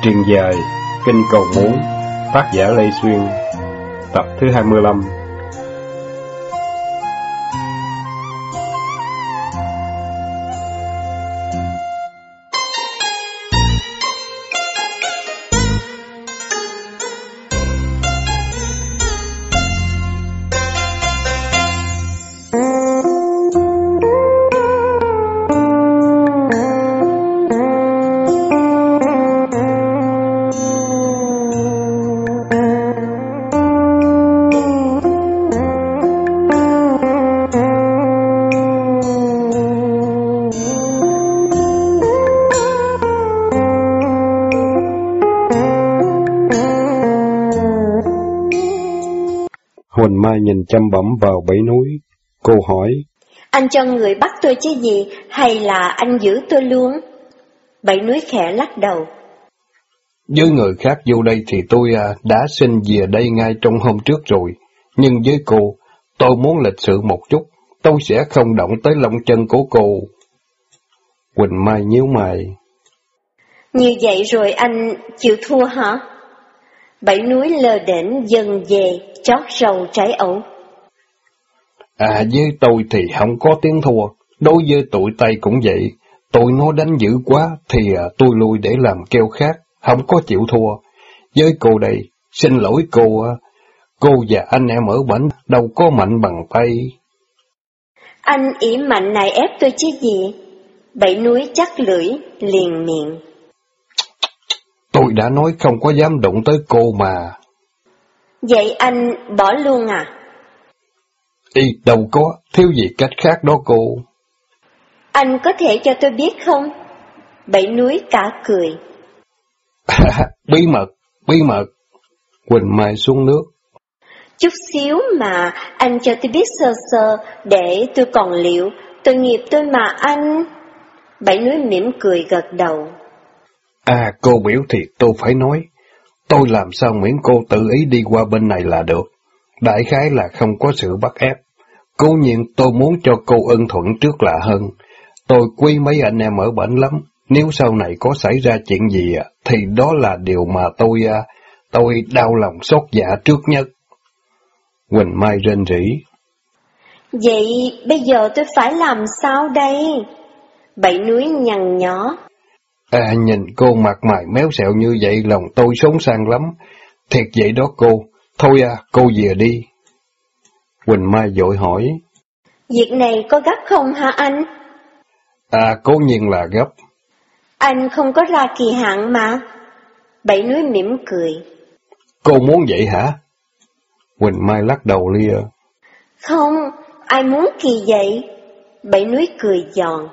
Truyền dài, Kinh Cầu Muốn, tác giả Lê Xuyên, tập thứ 25. Huỳnh Mai nhìn chăm bẩm vào bẫy núi. Cô hỏi: Anh cho người bắt tôi chứ gì, hay là anh giữ tôi luôn? Bẫy núi khẽ lắc đầu. Với người khác vô đây thì tôi đã xin về đây ngay trong hôm trước rồi. Nhưng với cô, tôi muốn lịch sự một chút. Tôi sẽ không động tới lông chân của cô. Huỳnh Mai nhíu mày. Như vậy rồi anh chịu thua hả? Bẫy núi lơ đễnh dần về, chót rầu trái ẩu. Với tôi thì không có tiếng thua. Đối với tụi Tây cũng vậy. Tụi nó đánh dữ quá thì tôi lui để làm keo khác, không có chịu thua. Với cô đây, xin lỗi cô và anh em ở bển đâu có mạnh bằng Tây. Anh ỷ mạnh này ép tôi chứ gì? Bẫy núi chắc lưỡi, liền miệng. Tôi đã nói không có dám đụng tới cô mà. Vậy anh bỏ luôn à? Đâu có, thiếu gì cách khác đó cô. Anh có thể cho tôi biết không? Bẫy núi cả cười. Bí mật. Huỳnh Mai xuống nước. Chút xíu mà anh cho tôi biết sơ sơ để tôi còn liệu, tội nghiệp tôi mà anh. Bẫy núi mỉm cười gật đầu. Cô biểu thì tôi phải nói. Tôi làm sao miễn cô tự ý đi qua bên này là được. Đại khái là không có sự bắt ép. Cố nhiên tôi muốn cho cô ưng thuận trước là hơn. Tôi quý mấy anh em ở bển lắm. Nếu sau này có xảy ra chuyện gì thì đó là điều mà tôi đau lòng xót dạ trước nhất. Huỳnh Mai rên rỉ. Vậy bây giờ tôi phải làm sao đây? Bẫy núi nhăn nhó. Nhìn cô mặt mày méo xẹo như vậy lòng tôi xốn sang lắm. Thiệt vậy đó cô. Thôi cô về đi. Huỳnh Mai vội hỏi. Việc này có gấp không hả anh? Cố nhiên là gấp. Anh không có ra kỳ hạn mà. Bẫy núi mỉm cười. Cô muốn vậy hả? Huỳnh Mai lắc đầu lia. Không, ai muốn kỳ vậy? Bẫy núi cười giòn.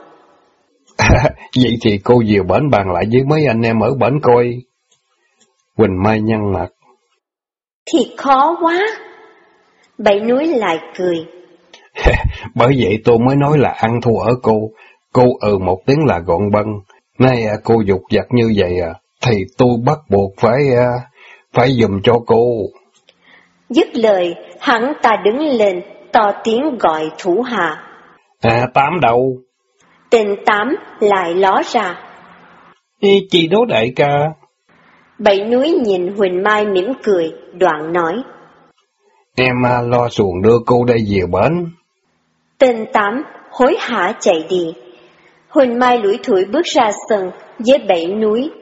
Vậy thì cô vừa bển bàn lại với mấy anh em ở bển coi. Huỳnh Mai nhăn mặt. Thiệt khó quá. Bẫy núi lại cười. Bởi vậy tôi mới nói là ăn thua ở cô. Cô một tiếng là gọn bâng. Nay cô dục dặt như vậy thì tôi bắt buộc phải giùm cho cô. Dứt lời, hắn ta đứng lên, to tiếng gọi thủ hạ. Tám đâu? Tên Tám lại ló ra. Chị Đỗ đại ca. Bẫy núi nhìn Huỳnh Mai mỉm cười, đoạn nói. Em lo xuồng đưa cô đây về bển. Tên Tám hối hả chạy đi. Huỳnh Mai lủi thủi bước ra sân với bẫy núi.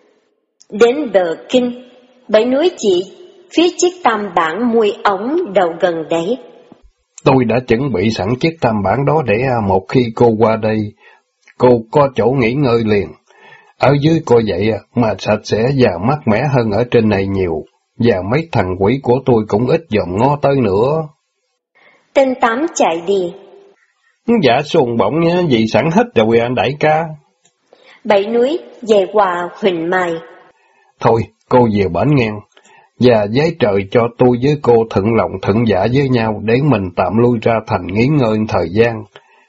Đến bờ kinh, bẫy núi chỉ phía chiếc tam bản mùi ống đầu gần đấy. Tôi đã chuẩn bị sẵn chiếc tam bản đó để một khi cô qua đây, cô có chỗ nghỉ ngơi liền. Ở dưới coi vậy mà sạch sẽ và mát mẻ hơn ở trên này nhiều, và mấy thằng quỷ của tôi cũng ít dòm ngó tới nữa. Tên Tám chạy đi. Dạ xuồng bỗng nhá, vì sẵn hết rồi anh đại ca. Bẫy núi về qua Huỳnh Mai. Thôi, cô về bển ngang, và giấy trời cho tôi với cô thuận lòng thuận dạ với nhau để mình tạm lui ra thành nghỉ ngơi thời gian.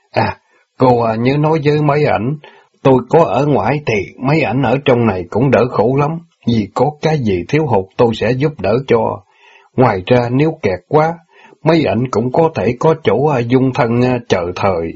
Cô nhớ nói với mấy ảnh, tôi có ở ngoài thì mấy ảnh ở trong này cũng đỡ khổ lắm, vì có cái gì thiếu hụt tôi sẽ giúp đỡ cho. Ngoài ra nếu kẹt quá, mấy ảnh cũng có thể có chỗ dung thân chờ thời.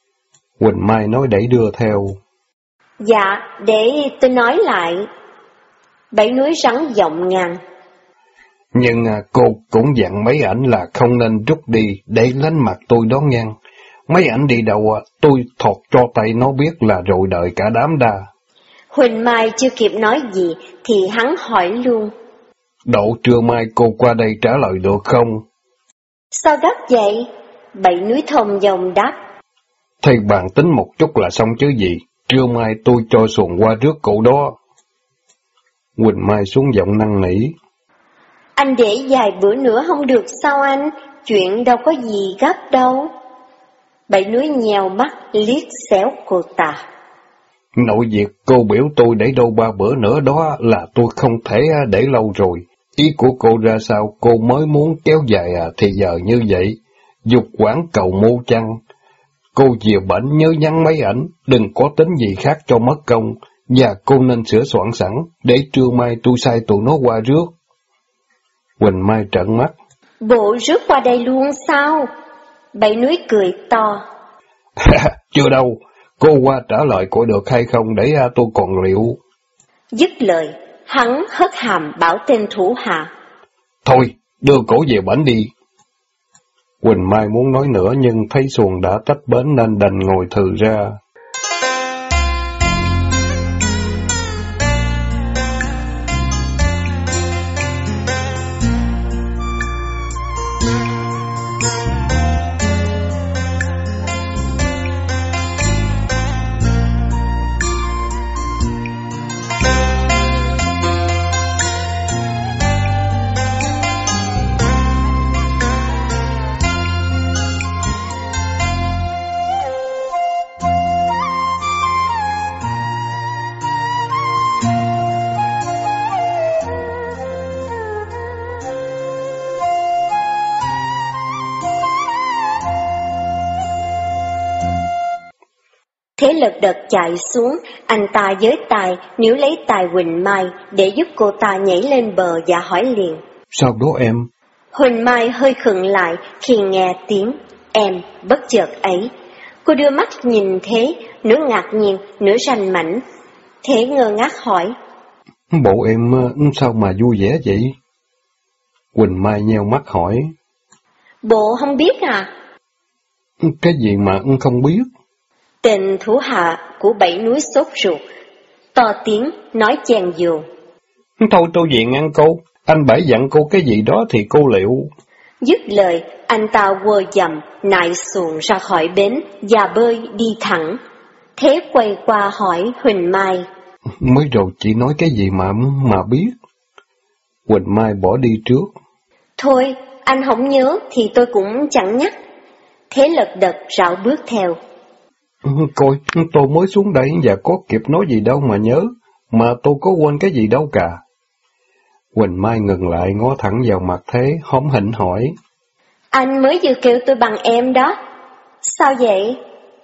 Huỳnh Mai nói đẩy đưa theo. Dạ, để tôi nói lại. Bảy núi rắn giọng ngang. Nhưng cô cũng dặn mấy ảnh là không nên rút đi để lánh mặt tôi đó ngang. Mấy ảnh đi đâu tôi thọt cho tay nó biết là rồi đợi cả đám đa. Huỳnh Mai chưa kịp nói gì thì hắn hỏi luôn. Độ trưa mai cô qua đây trả lời được không? Sao gấp vậy? Bảy núi thông dòng đáp. Thầy bàn tính một chút là xong chứ gì. Trưa mai tôi cho xuồng qua rước cậu đó. Huỳnh Mai xuống giọng năn nỉ. Anh để vài bữa nữa không được sao anh? Chuyện đâu có gì gấp đâu. Bảy núi nhèo mắt liếc xéo cô ta. Nội việc cô biểu tôi để đâu 3 bữa nữa đó là tôi không thể để lâu rồi. Ý của cô ra sao cô mới muốn kéo dài thì giờ như vậy. Dục quảng cầu mưu chăng. Cô vừa bệnh nhớ nhắn mấy ảnh, đừng có tính gì khác cho mất công. Và cô nên sửa soạn sẵn, để trưa mai tôi sai tụi nó qua rước. Huỳnh Mai trợn mắt. Bộ rước qua đây luôn sao? Bảy núi cười to. Chưa đâu, cô qua trả lời cô được hay không để tôi còn liệu. Dứt lời, hắn hất hàm bảo tên thủ hạ. Thôi, đưa cổ về bển đi. Huỳnh Mai muốn nói nữa nhưng thấy xuồng đã tách bến nên đành ngồi thừ ra. Thế Lật Đật chạy xuống, anh ta với tay níu lấy tay Huỳnh Mai để giúp cô ta nhảy lên bờ và hỏi liền. Sao đó em? Huỳnh Mai hơi khựng lại khi nghe tiếng em bất chợt ấy. Cô đưa mắt nhìn Thế, nửa ngạc nhiên, nửa rành mảnh. Thế ngơ ngác hỏi. Bộ em sao mà vui vẻ vậy? Huỳnh Mai nheo mắt hỏi. Bộ không biết à? Cái gì mà không biết? Tên thủ hạ của Bảy Núi sốt ruột, to tiếng nói chen vô. Thôi tôi về ngăn cô, anh Bảy dặn cô cái gì đó thì cô liệu. Dứt lời, anh ta quơ dầm, nại xuồng ra khỏi bến và bơi đi thẳng. Thế quay qua hỏi Huỳnh Mai. Mới rồi chị nói cái gì mà biết? Huỳnh Mai bỏ đi trước. Thôi, anh không nhớ thì tôi cũng chẳng nhắc. Thế Lật Đật rảo bước theo. Coi, tôi mới xuống đây và có kịp nói gì đâu mà nhớ, mà tôi có quên cái gì đâu cả. Huỳnh Mai ngừng lại ngó thẳng vào mặt Thế, hóm hỉnh hỏi. Anh mới vừa kêu tôi bằng em đó. Sao vậy?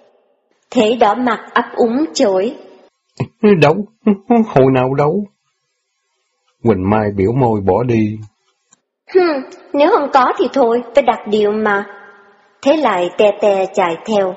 Thế đỏ mặt ấp úng chối. Đâu, hồi nào đâu. Huỳnh Mai biểu môi bỏ đi. Nếu không có thì thôi, tôi đặt điều mà. Thế lại tè tè chạy theo.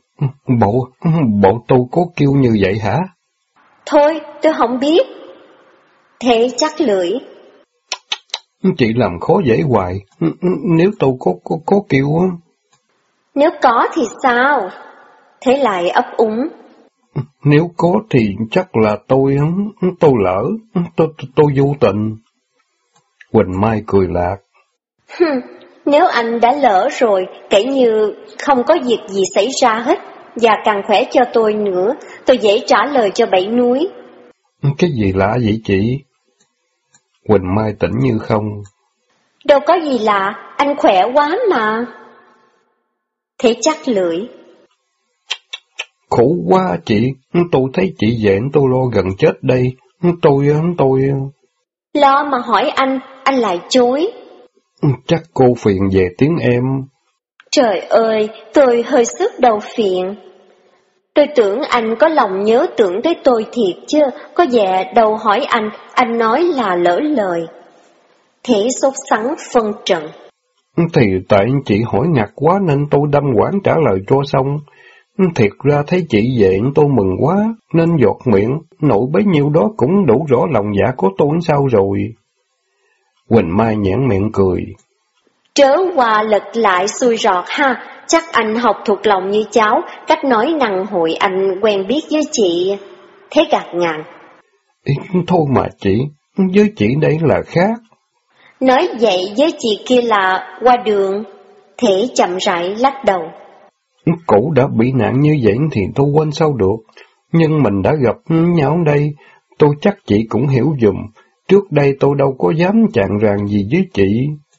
Bộ tôi có kêu như vậy hả? Thôi, tôi không biết. Thế chắc lưỡi. Chị làm khó dễ hoài. Nếu tôi có kêu á. Nếu có thì sao? Thế lại ấp úng. Nếu có thì chắc là tôi lỡ, tôi vô tình. Huỳnh Mai cười lạc. Nếu anh đã lỡ rồi, kể như không có việc gì xảy ra hết, và càng khỏe cho tôi nữa, tôi dễ trả lời cho Bảy Núi. Cái gì lạ vậy chị? Huỳnh Mai tỉnh như không. Đâu có gì lạ, anh khỏe quá mà. Thế chắc lưỡi. Khổ quá chị, tôi thấy chị vậy tôi lo gần chết đây. Tôi... Lo mà hỏi anh lại chối. Chắc cô phiền về tiếng em. Trời ơi, tôi hơi sức đầu phiền. Tôi tưởng anh có lòng nhớ tưởng tới tôi thiệt chứ, có vẻ đâu hỏi anh nói là lỡ lời. Thế sốt sắng phân trận. Thì tại chị hỏi ngặt quá nên tôi đâm quảng trả lời cho xong. Thiệt ra thấy chị về tôi mừng quá, nên giọt miệng, nội bấy nhiêu đó cũng đủ rõ lòng dạ của tôi sao rồi. Quỳnh Mai nhãn miệng cười. Trớ qua lật lại xui rọt ha, chắc anh học thuộc lòng như cháu, cách nói năng hội anh quen biết với chị. Thế gạt ngàn. Thôi mà chị, với chị đây là khác. Nói vậy với chị kia là qua đường. Thế chậm rãi lắc đầu. Cổ đã bị nạn như vậy thì tôi quên sao được, nhưng mình đã gặp nhau đây, tôi chắc chị cũng hiểu dùm, trước đây tôi đâu có dám chạng ràng gì với chị.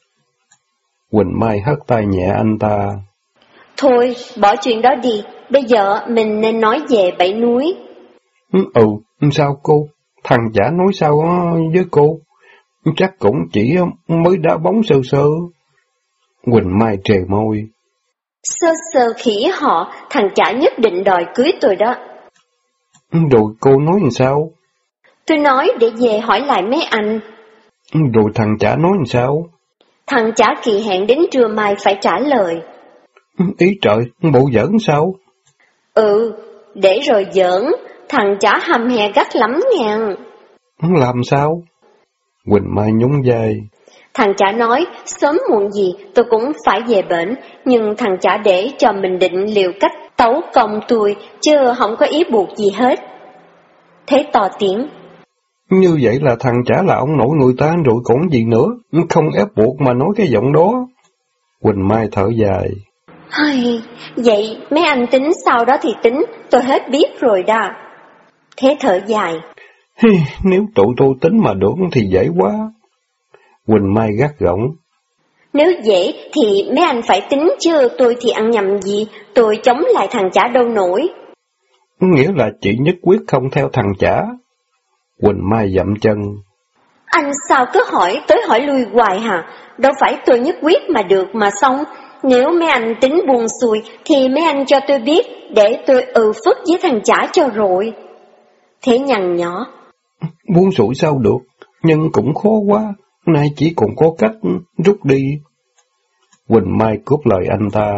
Quỳnh Mai hất tay nhẹ anh ta. Thôi, bỏ chuyện đó đi, bây giờ mình nên nói về Bảy Núi. Sao cô? Thằng chả nói sao với cô? Chắc cũng chỉ mới đá bóng sơ sơ. Quỳnh Mai trề môi. Sơ sơ khỉ họ, thằng chả nhất định đòi cưới tôi đó. Rồi cô nói làm sao? Tôi nói để về hỏi lại mấy anh. Rồi thằng chả nói làm sao? Thằng chả kỳ hẹn đến trưa mai phải trả lời. Ý trời, bộ giỡn sao? Để rồi giỡn, thằng chả hầm hè gắt lắm ngàn. Làm sao? Quỳnh Mai nhún vai. Thằng chả nói, sớm muộn gì tôi cũng phải về bển, nhưng thằng chả để cho mình định liều cách tấu công tôi, chứ không có ý buộc gì hết. Thế to tiếng. Như vậy là thằng chả là ông nội người ta rồi còn gì nữa, không ép buộc mà nói cái giọng đó. Quỳnh Mai thở dài. Vậy mấy anh tính sau đó thì tính, tôi hết biết rồi đó. Thế thở dài. Nếu tụi tôi tính mà được thì dễ quá. Quỳnh Mai gắt gỏng. Nếu dễ thì mấy anh phải tính chứ, tôi thì ăn nhầm gì, tôi chống lại thằng chả đâu nổi. Nghĩa là chị nhất quyết không theo thằng chả. Quỳnh Mai dậm chân. Anh sao cứ hỏi tới hỏi lui hoài hả? Đâu phải tôi nhất quyết mà được mà xong. Nếu mấy anh tính buông xuôi thì mấy anh cho tôi biết để tôi phức với thằng chả cho rồi. Thế nhằn nhỏ. Buông xuôi sao được, nhưng cũng khó quá, nay chỉ còn có cách rút đi. Quỳnh Mai cướp lời anh ta.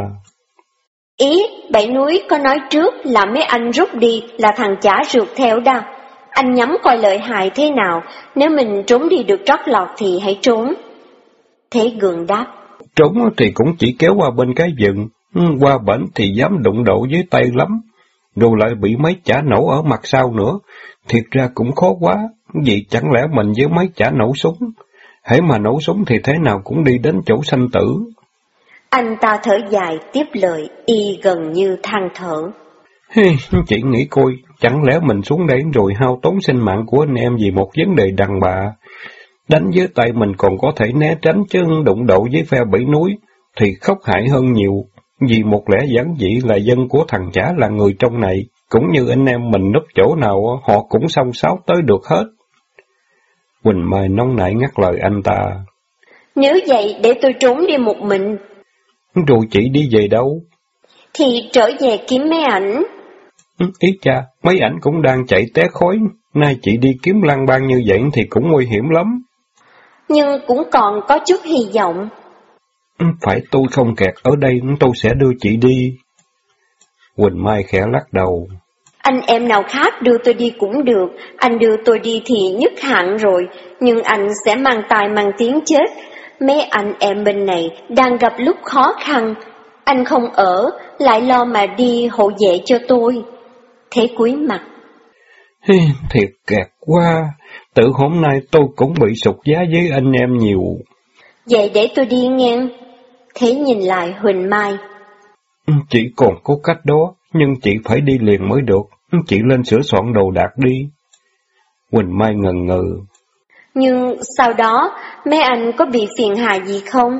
Ý, Bảy Núi có nói trước là mấy anh rút đi là thằng chả rượt theo đó. Anh nhắm coi lợi hại thế nào, nếu mình trốn đi được trót lọt thì hãy trốn. Thế Gượng đáp. Trốn thì cũng chỉ kéo qua bên cái vừng, qua bển thì dám đụng độ với tay lắm, rồi lại bị mấy chả nổ ở mặt sau nữa, thiệt ra cũng khó quá, vì chẳng lẽ mình với mấy chả nổ súng, hễ mà nổ súng thì thế nào cũng đi đến chỗ sanh tử. Anh ta thở dài tiếp lời, y gần như than thở. Chị nghĩ coi, chẳng lẽ mình xuống đây rồi hao tốn sinh mạng của anh em vì một vấn đề đàn bà. Đánh với tay mình còn có thể né tránh, chứ đụng độ với phe Bảy Núi thì khốc hại hơn nhiều, vì một lẽ giản dị là dân của thằng chả là người trong này, cũng như anh em mình núp chỗ nào họ cũng xông xáo tới được hết. Quỳnh Mai nóng nảy ngắt lời anh ta. Nếu vậy để tôi trốn đi một mình. Rồi chị đi về đâu? Thì trở về kiếm mấy ảnh. Ý cha, mấy ảnh cũng đang chạy té khói, nay chị đi kiếm lang bang như vậy thì cũng nguy hiểm lắm. Nhưng cũng còn có chút hy vọng. Phải tôi không kẹt ở đây, tôi sẽ đưa chị đi. Quỳnh Mai khẽ lắc đầu. Anh em nào khác đưa tôi đi cũng được, anh đưa tôi đi thì nhất hạn rồi, nhưng anh sẽ mang tài mang tiếng chết. Mấy anh em bên này đang gặp lúc khó khăn, anh không ở, lại lo mà đi hộ vệ cho tôi. Thế cúi mặt. Thiệt kẹt quá, tự hôm nay tôi cũng bị sụt giá với anh em nhiều. Vậy để tôi đi ngang. Thế nhìn lại Huỳnh Mai. Chị còn có cách đó, nhưng chị phải đi liền mới được, chị lên sửa soạn đồ đạc đi. Huỳnh Mai ngần ngừ. Nhưng sau đó, mấy anh có bị phiền hà gì không?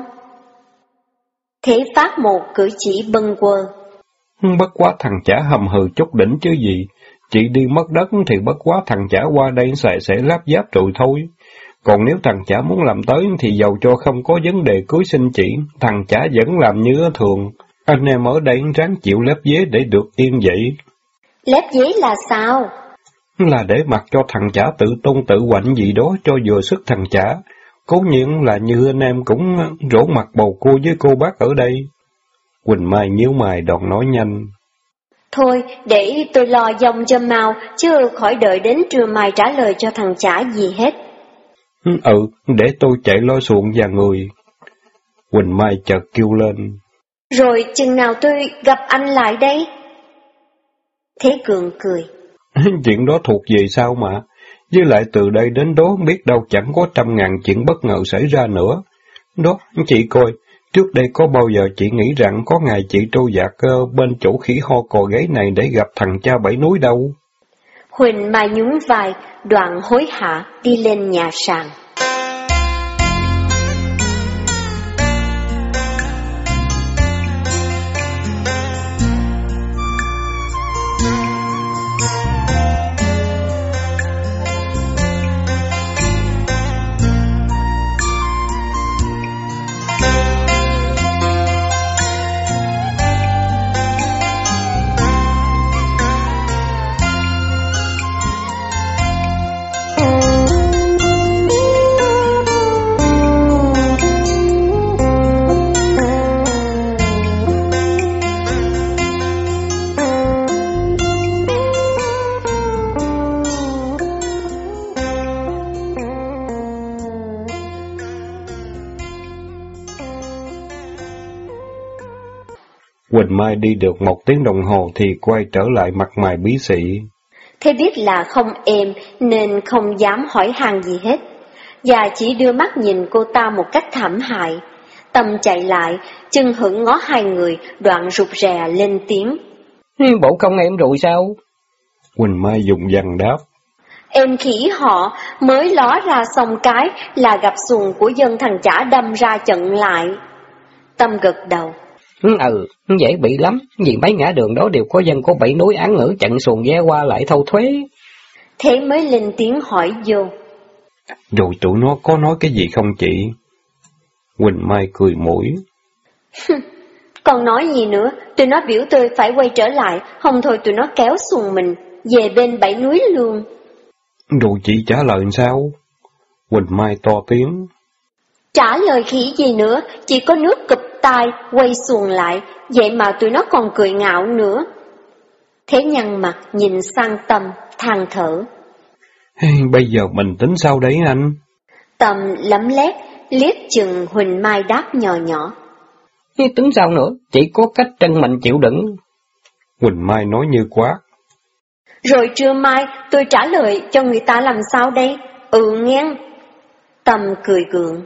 Thế phát một cử chỉ bâng quơ. Bất quá thằng chả hầm hừ chút đỉnh chứ gì, chị đi mất đất thì bất quá thằng chả qua đây sẽ láp giáp rồi thôi. Còn nếu thằng chả muốn làm tới thì dầu cho không có vấn đề cưới xin chị, thằng chả vẫn làm như thường. Anh em ở đây ráng chịu lép vế để được yên vậy. Lép vế là sao? Là để mặc cho thằng chả tự tôn tự quạnh gì đó cho vừa sức thằng chả. Cố nhiên là như anh em cũng rỗ mặt bầu cô với cô bác ở đây. Quỳnh Mai nhíu mày đòn nói nhanh. Thôi, để tôi lo dòng cho mau, chứ khỏi đợi đến trưa mai trả lời cho thằng chả gì hết. Để tôi chạy lo xuồng và người. Quỳnh Mai chợt kêu lên. Rồi chừng nào tôi gặp anh lại đây? Thế Cường cười. Chuyện đó thuộc về sao mà, với lại từ đây đến đó biết đâu chẳng có 100.000 chuyện bất ngờ xảy ra nữa. Đó, chị coi, trước đây có bao giờ chị nghĩ rằng có ngày chị trôi dạt bên chỗ khỉ ho cò gáy này để gặp thằng cha Bảy Núi đâu. Huỳnh Mai nhún vai, đoạn hối hả đi lên nhà sàn. Quỳnh Mai đi được 1 tiếng đồng hồ thì quay trở lại mặt mày bí xị. Thế biết là không êm nên không dám hỏi han gì hết, và chỉ đưa mắt nhìn cô ta một cách thảm hại. Tâm chạy lại, chân hững ngó hai người, đoạn rụt rè lên tiếng. Bộ không em rồi sao? Quỳnh Mai dùng dằng đáp. Em khỉ họ mới ló ra xong cái là gặp xuồng của dân thằng chả đâm ra chận lại. Tâm gật đầu. Dễ bị lắm, vì mấy ngã đường đó đều có dân của Bảy Núi án ngữ chặn xuồng ghé qua lại thâu thuế. Thế mới lên tiếng hỏi vô. Rồi tụi nó có nói cái gì không chị? Quỳnh Mai cười mũi. Còn nói gì nữa, tụi nó biểu tôi phải quay trở lại, không thôi tụi nó kéo xuồng mình về bên Bảy Núi luôn. Rồi chị trả lời sao? Quỳnh Mai to tiếng. Trả lời khỉ gì nữa, chỉ có nước cụp tai quay xuồng lại, vậy mà tụi nó còn cười ngạo nữa. Thế nhăn mặt nhìn sang Tâm, than thở. Bây giờ mình tính sao đấy anh? Tâm lấm lét, liếc chừng Huỳnh Mai đáp nhỏ nhỏ. Tính sao nữa, chỉ có cách chân mình chịu đựng. Huỳnh Mai nói như quát. Rồi trưa mai tôi trả lời cho người ta làm sao đây? Nghe. Tâm cười gượng.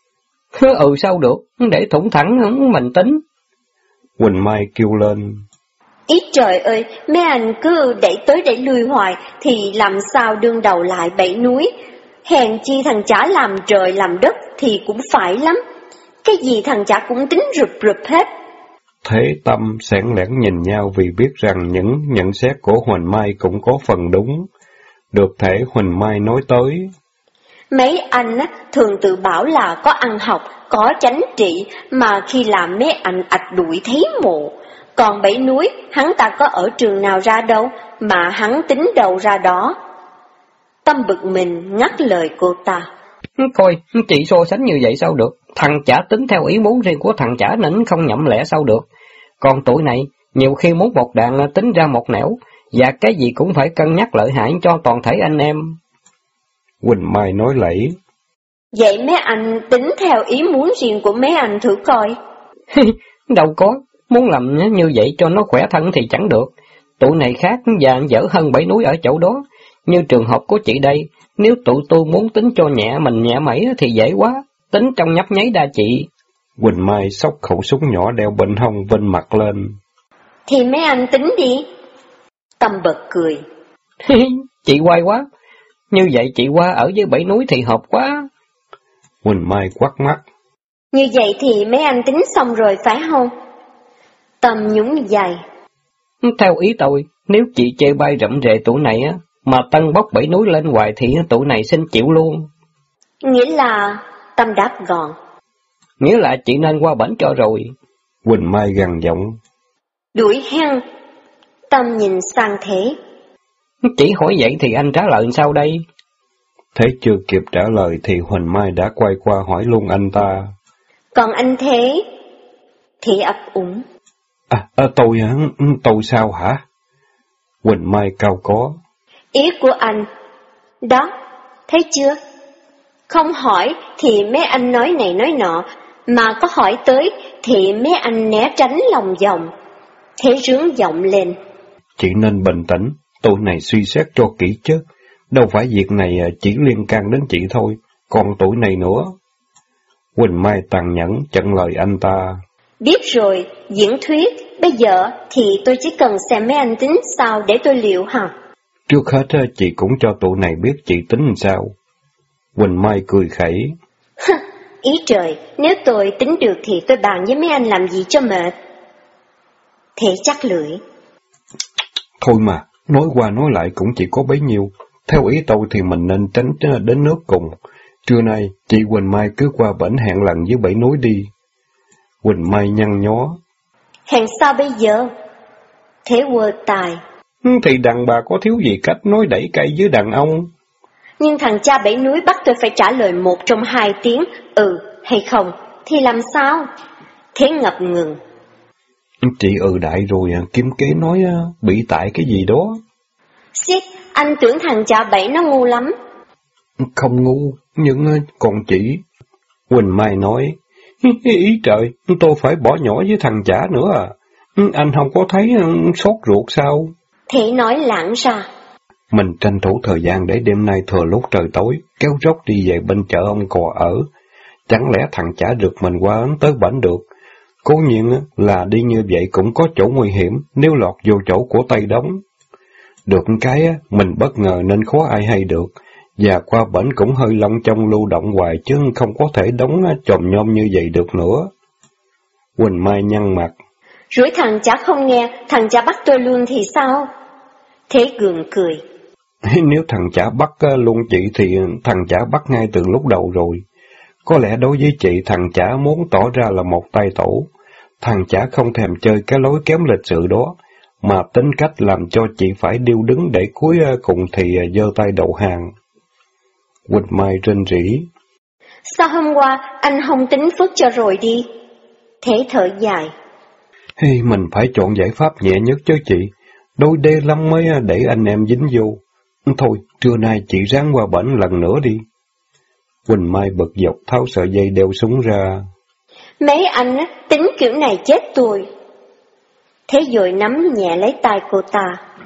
Sao được, để thủng thẳng mình tính. Huỳnh Mai kêu lên. Ý trời ơi, mấy anh cứ đẩy tới đẩy lui hoài thì làm sao đương đầu lại Bảy Núi. Hèn chi thằng chả làm trời làm đất thì cũng phải lắm. Cái gì thằng chả cũng tính rụp rụp hết. Thế Tâm xẻn lẻn nhìn nhau vì biết rằng những nhận xét của Huỳnh Mai cũng có phần đúng. Được thể Huỳnh Mai nói tới. Mấy anh thường tự bảo là có ăn học, có chánh trị, mà khi làm mấy anh ạch đuổi thấy mộ. Còn Bảy Núi, hắn ta có ở trường nào ra đâu, mà hắn tính đầu ra đó. Tâm bực mình ngắt lời cô ta. Coi, chị so sánh như vậy sao được? Thằng chả tính theo ý muốn riêng của thằng chả nên không nhậm lẽ sao được. Còn tuổi này, nhiều khi muốn một đàn tính ra một nẻo, và cái gì cũng phải cân nhắc lợi hại cho toàn thể anh em. Huỳnh Mai nói lẫy. Vậy mấy anh tính theo ý muốn riêng của mấy anh thử coi. Đâu có, muốn làm như vậy cho nó khỏe thân thì chẳng được. Tụi này khác và dở hơn Bảy Núi ở chỗ đó. Như trường hợp của chị đây, nếu tụi tôi muốn tính cho nhẹ mình nhẹ mẩy thì dễ quá, tính trong nhấp nháy đa chị. Huỳnh Mai xốc khẩu súng nhỏ đeo bên hông vênh mặt lên. Thì mấy anh tính đi. Tâm bật cười. Chị quay quá, như vậy chị qua ở với Bảy Núi thì hợp quá. Huỳnh Mai quắt mắt. Như vậy thì mấy anh tính xong rồi phải không? Tâm nhún vai. Theo ý tôi, nếu chị chê bai rậm rệ tụi này á, mà Tân bốc Bảy Núi lên hoài thì tụi này xin chịu luôn. Nghĩa là... Tâm đáp gọn. Nghĩa là chị nên qua bển cho rồi. Huỳnh Mai gằn giọng. Đuổi hăng. Tâm nhìn sang Thế. Chỉ hỏi vậy thì anh trả lời sao đây? Thế chưa kịp trả lời thì Huỳnh Mai đã quay qua hỏi luôn anh ta. Còn anh Thế? Thế ấp úng. Tôi sao hả? Quỳnh Mai cau có. Ý của anh, đó, thấy chưa? Không hỏi thì mấy anh nói này nói nọ, mà có hỏi tới thì mấy anh né tránh lòng vòng. Thế rướng giọng lên. Chị nên bình tĩnh, tôi này suy xét cho kỹ chứ. Đâu phải việc này chỉ liên can đến chị thôi, còn tuổi này nữa. Quỳnh Mai tàn nhẫn chặn lời anh ta. Biết rồi, diễn thuyết, bây giờ thì tôi chỉ cần xem mấy anh tính sao để tôi liệu hả? Trước hết chị cũng cho tụi này biết chị tính làm sao. Quỳnh Mai cười khẩy. Ý trời, nếu tôi tính được thì tôi bàn với mấy anh làm gì cho mệt. Thế chắc lưỡi. Thôi mà, nói qua nói lại cũng chỉ có bấy nhiêu. Theo ý tôi thì mình nên tránh đến nước cùng. Trưa nay, chị Quỳnh Mai cứ qua bển hẹn lần với Bảy Núi đi. Quỳnh Mai nhăn nhó. Hẹn sao bây giờ? Thế quơ tài. Thì đàn bà có thiếu gì cách nói đẩy cây với đàn ông. Nhưng thằng cha Bảy Núi bắt tôi phải trả lời một trong 2 tiếng, hay không, thì làm sao? Thế ngập ngừng. Chị đại rồi, kiếm kế nói bị tại cái gì đó. Xiết, anh tưởng thằng cha Bảy nó ngu lắm. Không ngu, nhưng còn chị. Quỳnh Mai nói, ý trời, tôi phải bỏ nhỏ với thằng chả nữa à. Anh không có thấy sốt ruột sao? Thế nói lãng ra. Mình tranh thủ thời gian để đêm nay thừa lúc trời tối, kéo dốc đi về bên chợ ông Cò ở. Chẳng lẽ thằng chả rượt mình qua tới bển được? Cố nhiên là đi như vậy cũng có chỗ nguy hiểm nếu lọt vô chỗ của Tây Đống. Được cái mình bất ngờ nên khó ai hay được, và qua bển cũng hơi long trong lưu động hoài chứ không có thể đóng chòm nhôm như vậy được nữa. Quỳnh Mai nhăn mặt. Rủi thằng chả không nghe, thằng chả bắt tôi luôn thì sao? Thế gượng cười. Nếu thằng chả bắt luôn chị thì thằng chả bắt ngay từ lúc đầu rồi. Có lẽ đối với chị thằng chả muốn tỏ ra là một tay tổ. Thằng chả không thèm chơi cái lối kém lịch sự đó, mà tính cách làm cho chị phải điêu đứng để cuối cùng thì giơ tay đầu hàng. Quỳnh Mai rên rỉ. Sao hôm qua anh không tính phước cho rồi đi? Thế thở dài. Mình phải chọn giải pháp nhẹ nhất chứ chị. Đôi đê lắm mới để anh em dính vô. Thôi, trưa nay chị ráng qua bển lần nữa đi. Quỳnh Mai bực dọc tháo sợi dây đeo súng ra. Mấy anh tính kiểu này chết tôi. Thế rồi nắm nhẹ lấy tay cô ta.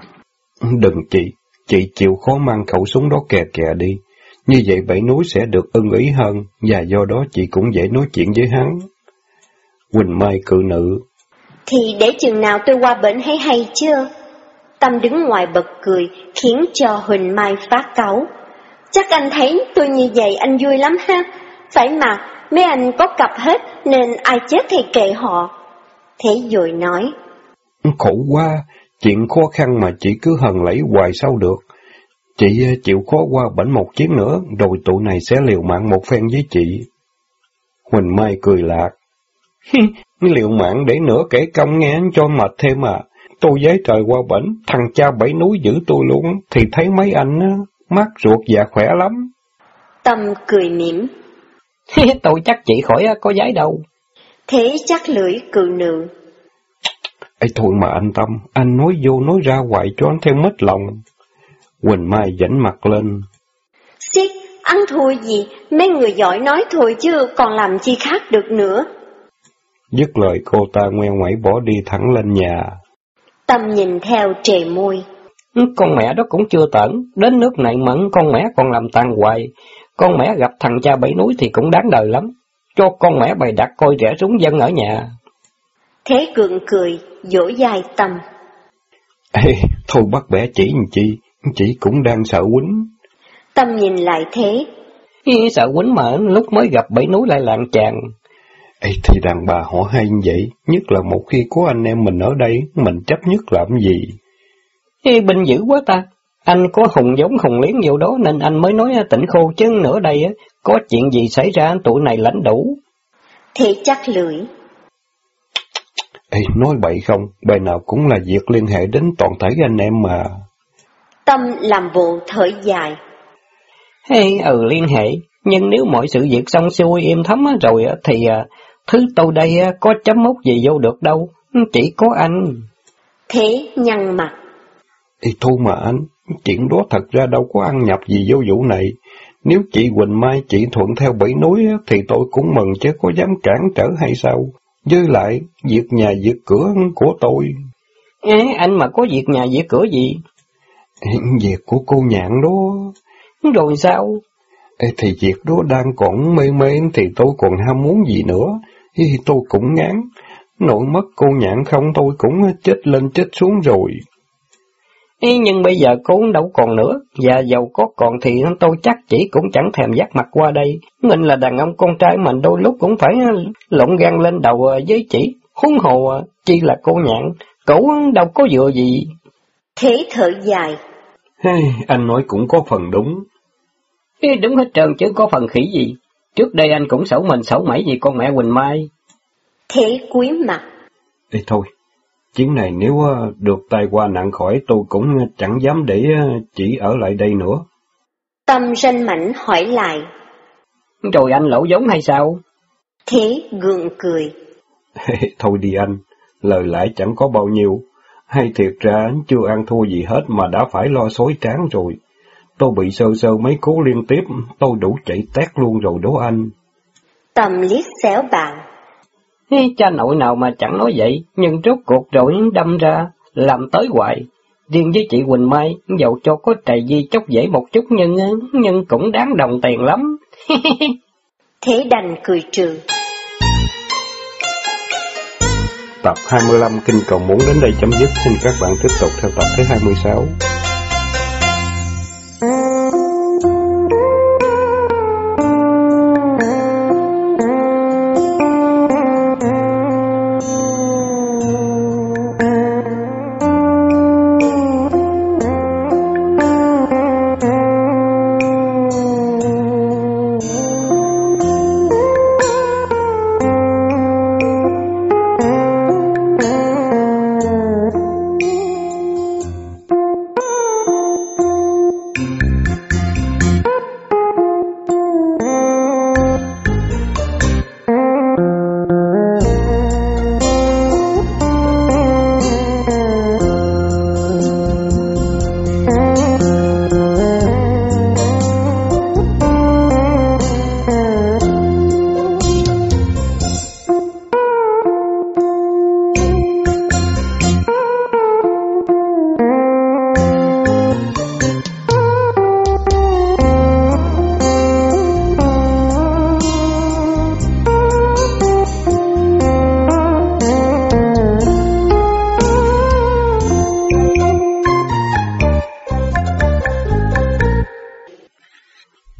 Đừng chị chịu khó mang khẩu súng đó kè kè đi. Như vậy Bảy Núi sẽ được ưng ý hơn, và do đó chị cũng dễ nói chuyện với hắn. Quỳnh Mai cự nữ. Thì để chừng nào tôi qua bển hay chưa? Tâm đứng ngoài bật cười, khiến cho Huỳnh Mai phát cáu. Chắc anh thấy tôi như vậy anh vui lắm ha? Phải mà, mấy anh có cặp hết nên ai chết thì kệ họ. Thế rồi nói. Khổ quá, chuyện khó khăn mà chị cứ hờn lẫy hoài sao được. Chị chịu khó qua bển một chuyến nữa, rồi tụi này sẽ liều mạng một phen với chị. Huỳnh Mai cười lạc. Liều mạng để nửa kể công nghe cho mệt thêm à. Tôi giấy trời qua bển, thằng cha Bảy Núi giữ tôi luôn, thì thấy mấy anh mát ruột và khỏe lắm. Tâm cười mỉm. Tôi chắc chị khỏi có giấy đâu. Thế chắc lưỡi cự nữ. Ê thôi mà anh Tâm, anh nói vô nói ra hoài cho anh theo mất lòng. Quỳnh Mai dãnh mặt lên. Xiết, ăn thua gì, mấy người giỏi nói thôi chứ còn làm chi khác được nữa. Dứt lời cô ta ngoe ngoẩy bỏ đi thẳng lên nhà. Tâm nhìn theo trề môi. Con mẹ đó cũng chưa tởn, đến nước này mẫn con mẹ còn làm tàn hoài. Con mẹ gặp thằng cha Bảy Núi thì cũng đáng đời lắm. Cho con mẹ bày đặt coi rẻ súng dân ở nhà. Thế gượng cười, dỗ dài Tâm. Ê, thôi bắt bẻ chỉ cũng đang sợ quýnh. Tâm nhìn lại Thế. Sợ quýnh mà lúc mới gặp Bảy Núi lại lạng chàng. Ê, thì đàn bà họ hay như vậy, nhất là một khi có anh em mình ở đây, mình chấp nhất làm gì? Binh dữ quá ta. Anh có hùng giống hùng liếng vô đó nên anh mới nói tỉnh khô, chứ nữa đây có chuyện gì xảy ra tụi này lãnh đủ. Thế chắc lưỡi. Ê, nói bậy không, bài nào cũng là việc liên hệ đến toàn thể anh em mà. Tâm làm bộ thở dài. Liên hệ, nhưng nếu mọi sự việc xong xuôi êm thấm rồi thì thứ tôi đây có chấm mốc gì vô được đâu, chỉ có anh. Thế nhăn mặt. Thôi mà anh, chuyện đó thật ra đâu có ăn nhập gì vô vụ này. Nếu chị Quỳnh Mai chị thuận theo Bảy Núi thì tôi cũng mừng chứ có dám cản trở hay sao? Với lại, việc nhà việc cửa của tôi. Anh mà có việc nhà việc cửa gì? Việc của cô Nhạn đó. Rồi sao? Thì việc đó đang còn mê mê thì tôi còn ham muốn gì nữa. Tôi cũng ngán. Nội mất cô Nhạn không tôi cũng chết lên chết xuống rồi. Nhưng bây giờ cô đâu còn nữa, và dầu có còn thì tôi chắc chỉ cũng chẳng thèm dắt mặt qua đây. Mình là đàn ông con trai mình đôi lúc cũng phải lộn gan lên đầu với chỉ, huống hồ chi là cô Nhạn, cậu đâu có vừa gì. Thế thở dài. Anh nói cũng có phần đúng. Đúng hết trơn chứ có phần khỉ gì. Trước đây anh cũng xấu mình xấu mẩy vì con mẹ Quỳnh Mai. Thế cúi mặt. Thôi, chuyến này nếu được tai qua nạn khỏi tôi cũng chẳng dám để chị ở lại đây nữa. Tâm ranh mảnh hỏi lại. Rồi anh lỗ vốn hay sao? Thế gượng cười. Thôi đi anh, lời lãi chẳng có bao nhiêu. Hay thiệt ra chưa ăn thua gì hết mà đã phải lo xối tráng rồi. Tôi bị sơ mấy cú liên tiếp, tôi đủ chạy tét luôn rồi đó anh. Tâm liếc xéo bạn. Cha nội nào mà chẳng nói vậy, nhưng rốt cuộc rồi đâm ra, làm tới hoài. Riêng với chị Quỳnh Mai, dầu cho có trầy di chốc dễ một chút nhưng cũng đáng đồng tiền lắm. Thế đành cười trừ. Tập 25 Kinh Cầu Muốn đến đây chấm dứt, xin các bạn tiếp tục theo tập thứ 26.